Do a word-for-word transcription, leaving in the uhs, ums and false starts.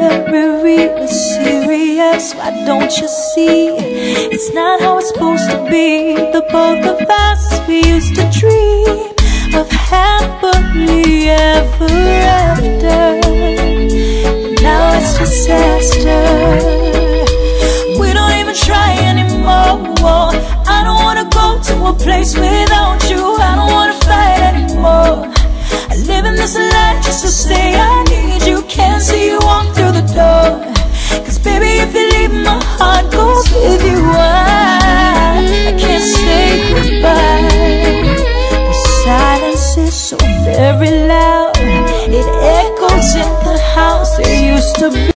very real, it's serious. Why don't you see? It's not how it's supposed to be. The both of us, we used to dream of happily ever after, but now it's disaster. We don't even try anymore. I don't wanna go to a place without you. I don't wanna fight anymore. I live in this life just to say I need you. Can't see you walk through the door, cause baby if you leave my heart goes with you. I, I can't say goodbye. The silence is so very loud. It echoes in the house. There used to be